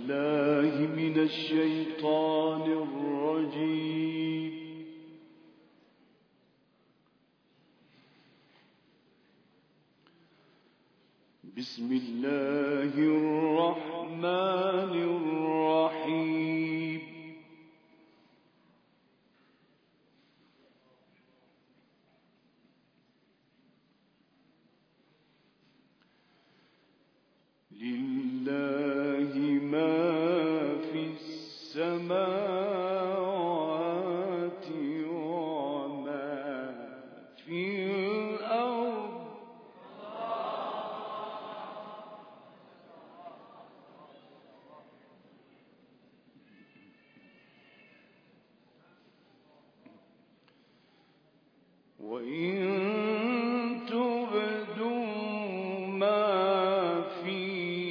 بالله من الشيطان الرجيم. بسم الله الرحمن الرحيم. لله ما في السماوات وما في الأرض. وإن تبدوا ما في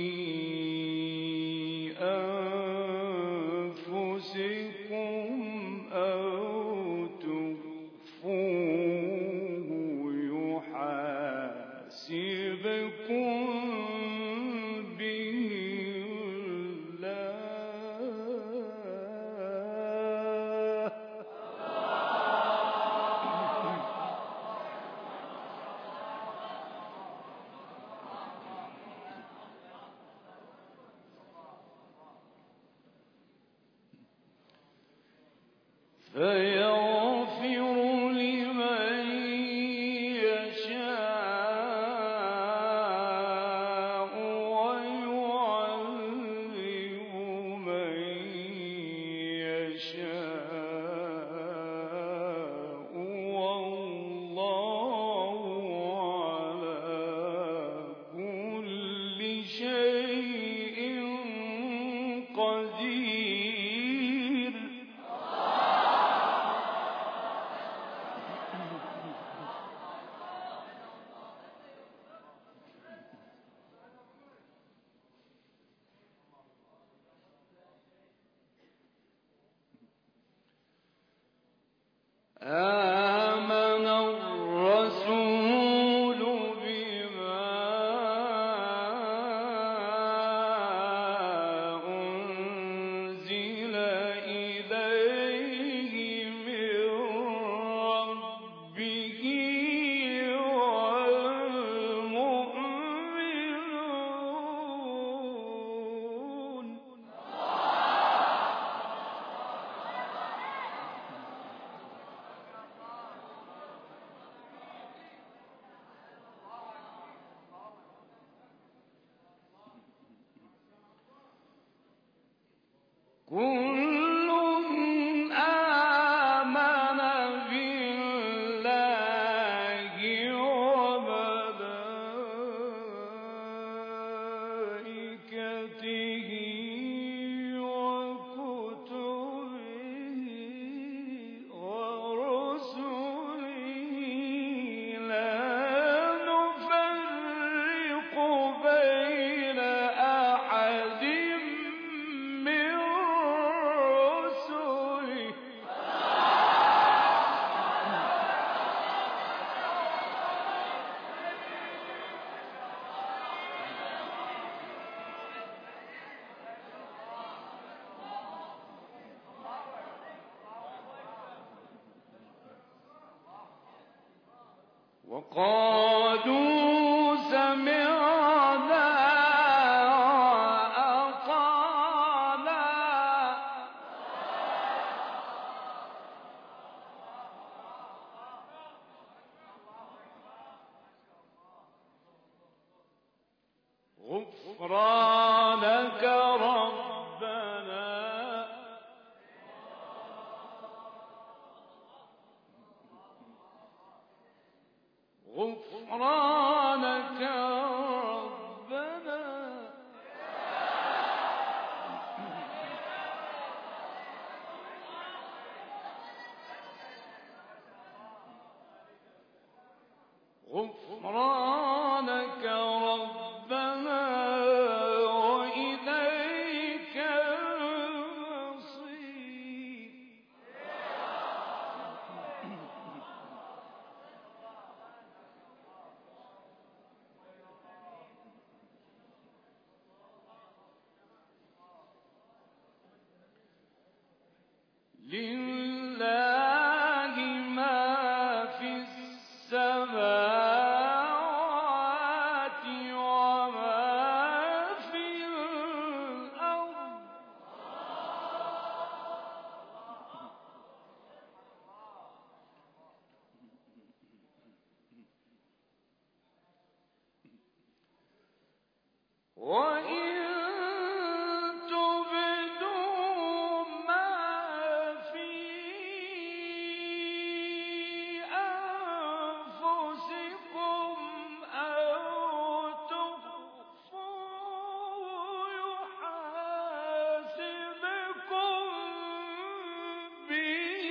أنفسكم أو تخفوه يحاسبكم به الله. فيغفر لمن يشاء ويعذب من يشاء والله على كل شيء قدير. آمن الرسول بما أنزل إليه من ربه والمؤمنون. كل آمن بالله وملائكته وكتبه ورسله لا نفرق بين أحد من رسله. وقالوا سمعنا وأطعنا. غفرانك ربنا غفرانك ربنا غفرانك ربنا وإليك المصير. لله ما في السماوات وما في الأرض وإن تبدوا ما في أنفسكم أو تخفوه يحاسبكم به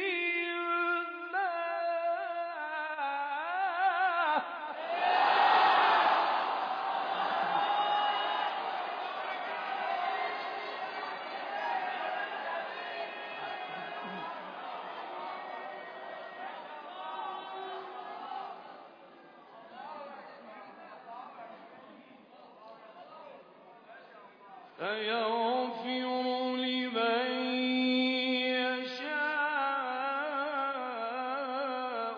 الله فيغفر لمن يشاء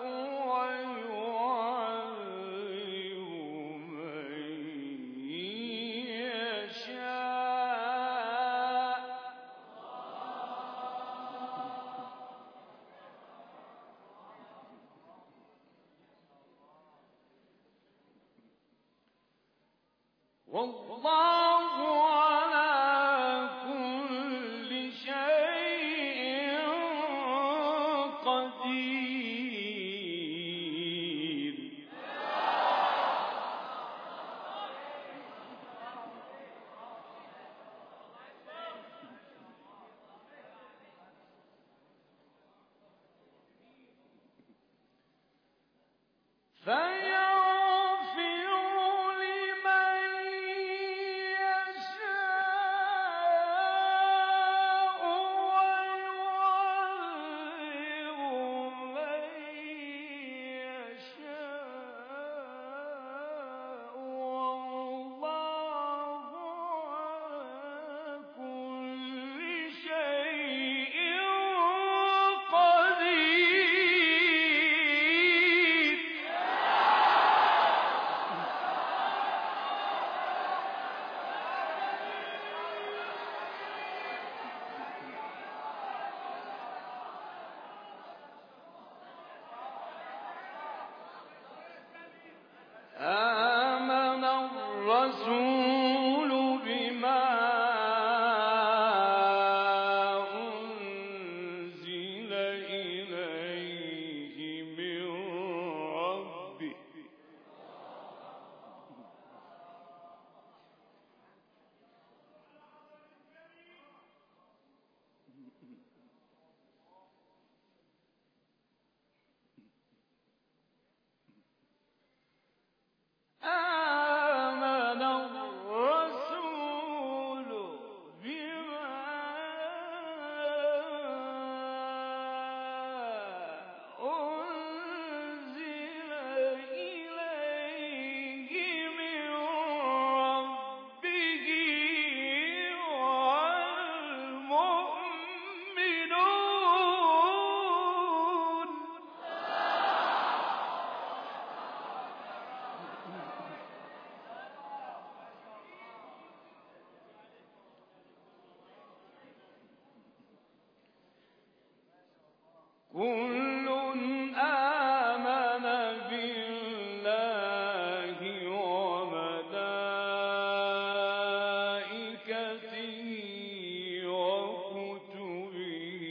ويعذب من يشاء والله على كل شيء قدير فيغفر لمن يشاء ويعذب من يشاء والله على كل شيء قدير آمن الرسول بما أنزل إليه من ربه آمن الرسول بما أنزل إليه من ربه والمؤمنون كل آمن بالله وملائكته وكتبه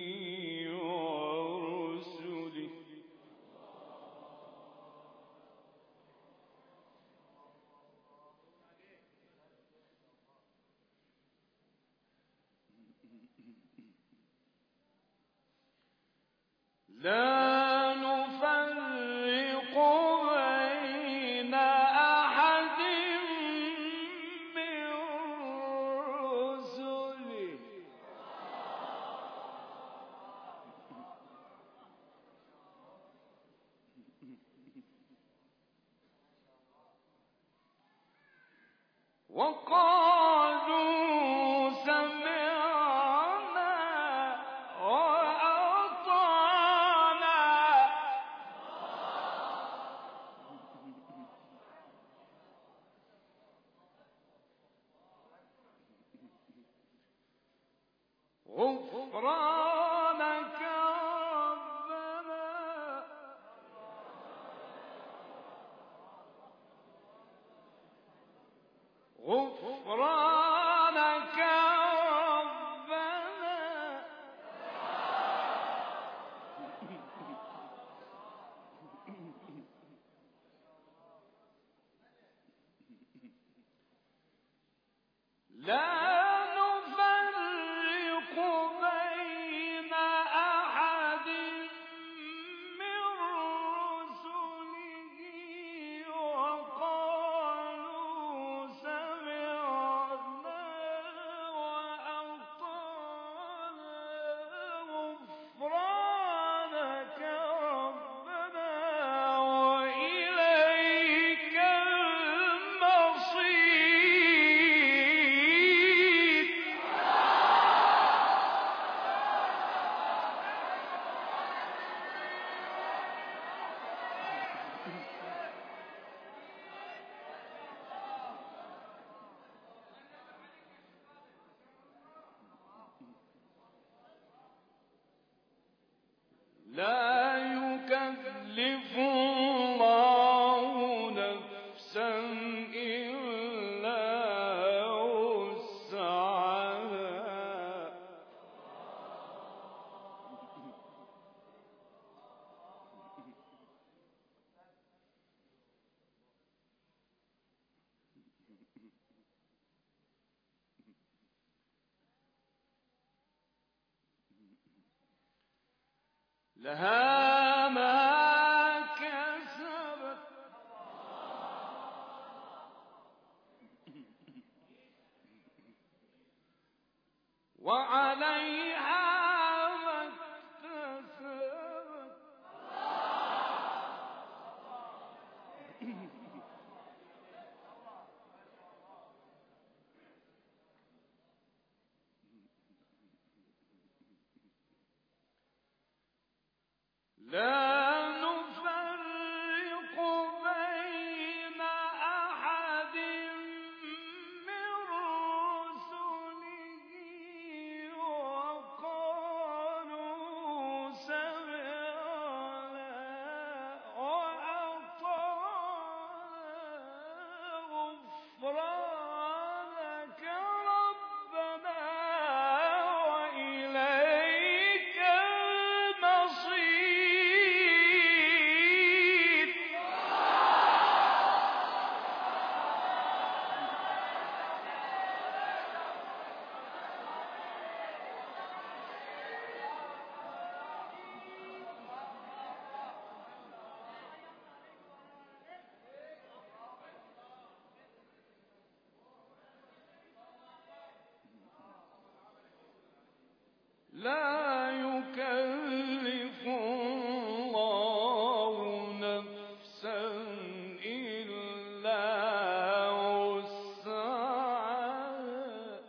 ورسله لا نفرق بين أحد من رسله وقالوا سمعنا وأطعنا غفرانك ربنا غفرانك ربنا لا نفرق بين أحد من رسله وقالوا سمعنا وأطعنا غفرانك ربنا وإليك المصير. لا يكلف الله نفسا إلا وسعها لها ما كسبت وعليها ما اكتسبت. لا نفرق بين أحد من رسله وقالوا سمعنا وأطعنا غفرانك ربنا وإليك المصير. لا يكلف الله نفسا إلا وسعها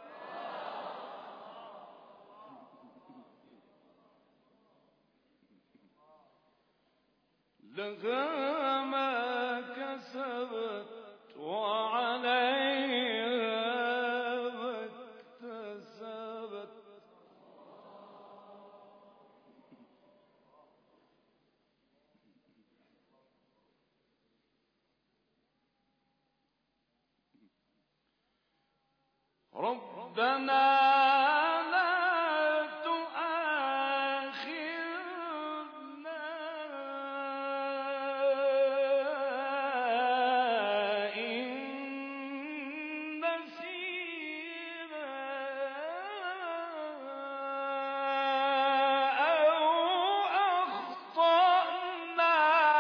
لها ما كسبت وعليها ما اكتسبت. ربنا لا تؤاخذنا إن نسينا أو أخطأنا.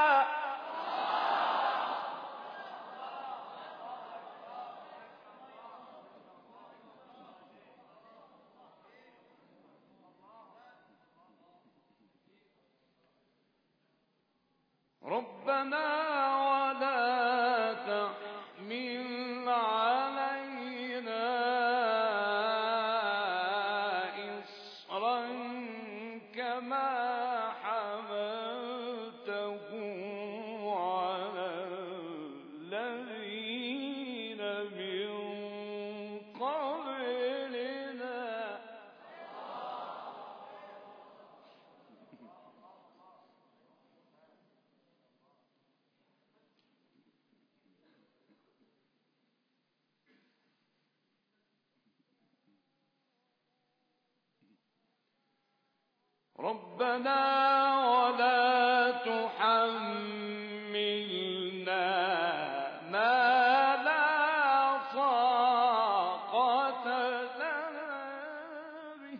ربنا ولا تحمل علينا إصرا كما حملته على الذين من قبلنا. ربنا ولا تحملنا ما لا طاقة لنا به.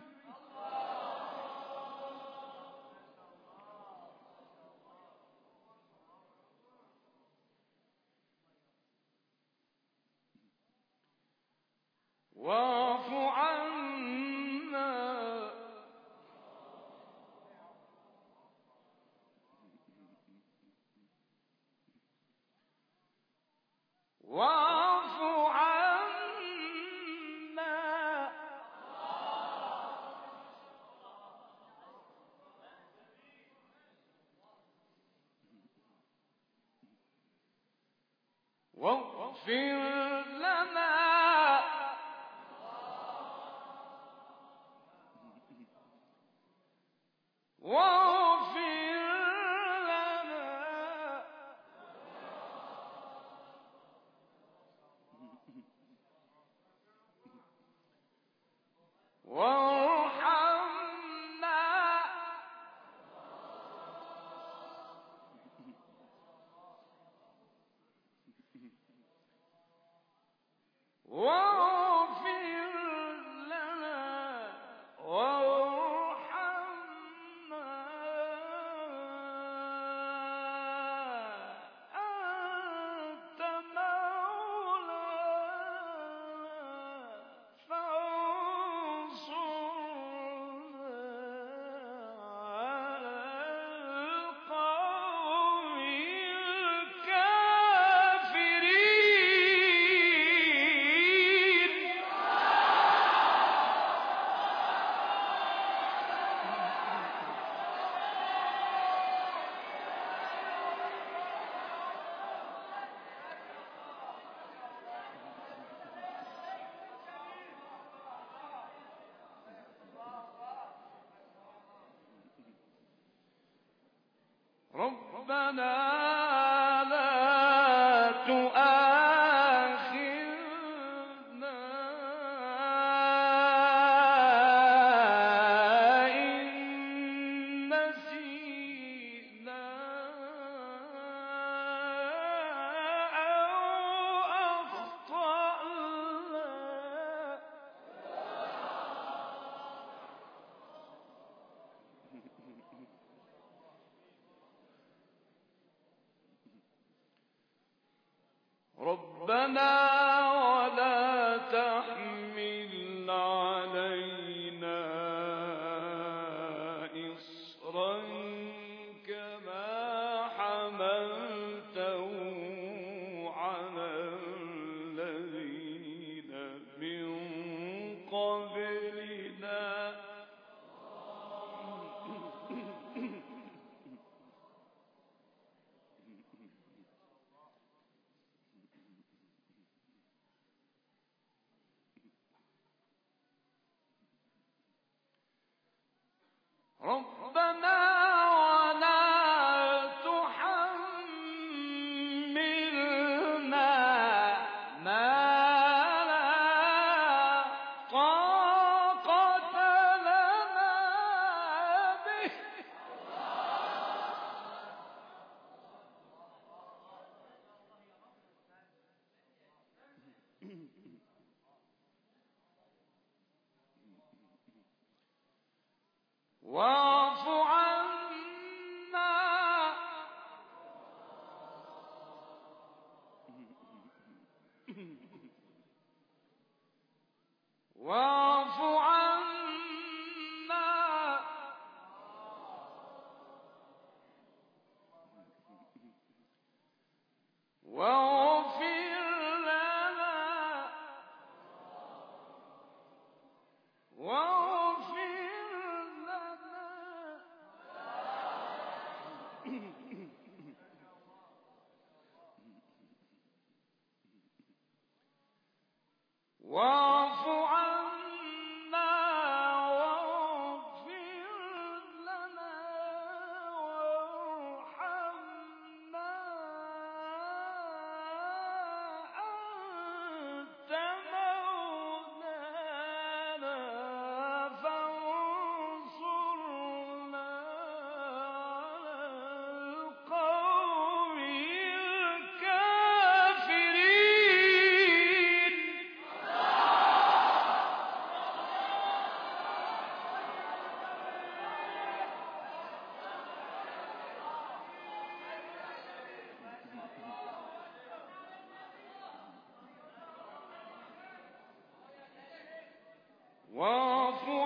واعف عنا واعف عنا واغفر لنا واغفر لنا وارحمنا واغفر لنا وارحمنا أنت مولانا فانصرنا على القوم الكافرين. ربنا لا تؤاخذنا إن نسينا أو أخطأنا. ربنا ولا تحمل علينا إصرا كما حملته على الذين من قبلنا. ربنا ولا تحملنا ما لا طاقة لنا به. واعف عنا واعف عنا واغفر لنا واغفر لنا واعف عنا واعف